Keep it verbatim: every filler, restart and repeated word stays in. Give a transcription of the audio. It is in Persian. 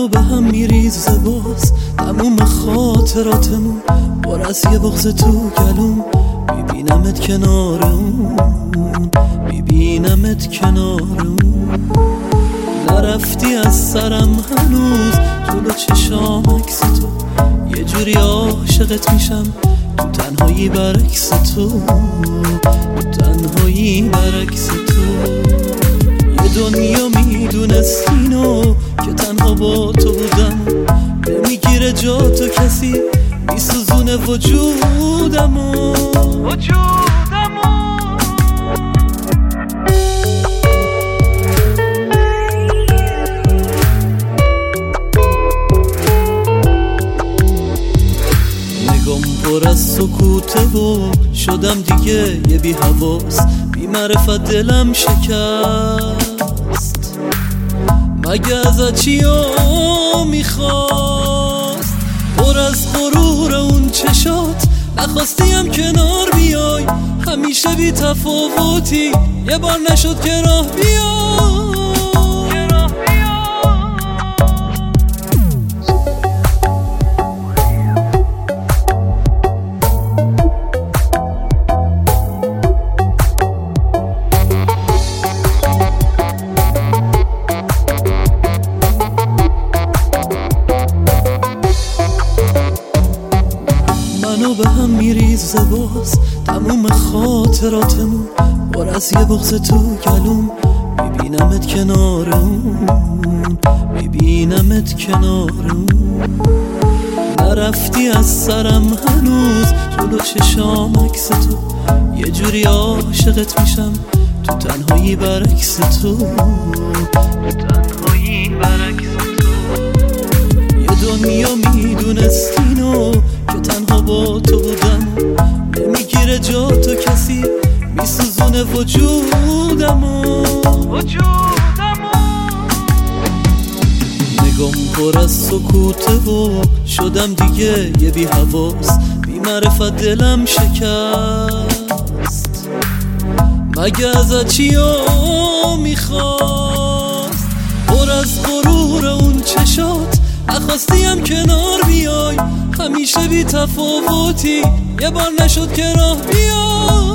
به هم میریزه باز تموم خاطراتمون بار از یه بغض تو گلوم میبینمت کنار اون میبینمت کنار اون نرفتی از سرم هنوز جلو چشام عکس تو یه جوری عاشقت میشم تو تنهایی برعکس تو تو تنهایی برعکس تو یه دنیا میدونستینو که تنها با تو بودم نمیگیره جا تو کسی میسوزونه وجودمو وجودمو نگام پر از سکوته و شدم دیگه یه بی حواس بی معرفت دلم شکست مگه ازت چیا میخواست پر از غرور اون چشات نخواستیم کنار بیای همیشه بی تفاوتی یه بار نشد که راه بیای منو به هم میریزه باز تموم خاطراتمون بار از یه بغض تو گلوم میبینمت کنار اون میبینمت کنار اون نرفتی از سرم هنوز جلو چشام عکس تو یه جوری عاشقت میشم تو تنهایی برعکس تو تو تنهایی برعکس تو یه دنیا میدونستینو که تنها با تو بودم نمیگیره جا تو کسی میسوزونه وجودمو وجودمو نگام پر از سکوته و شدم دیگه یه بی حواس بی معرفت دلم شکست مگه ازت چیا میخواست پر از غرور اون چشات نخواستیم کنار بیای همیشه بی تفاوتی یه بار نشد که راه بیای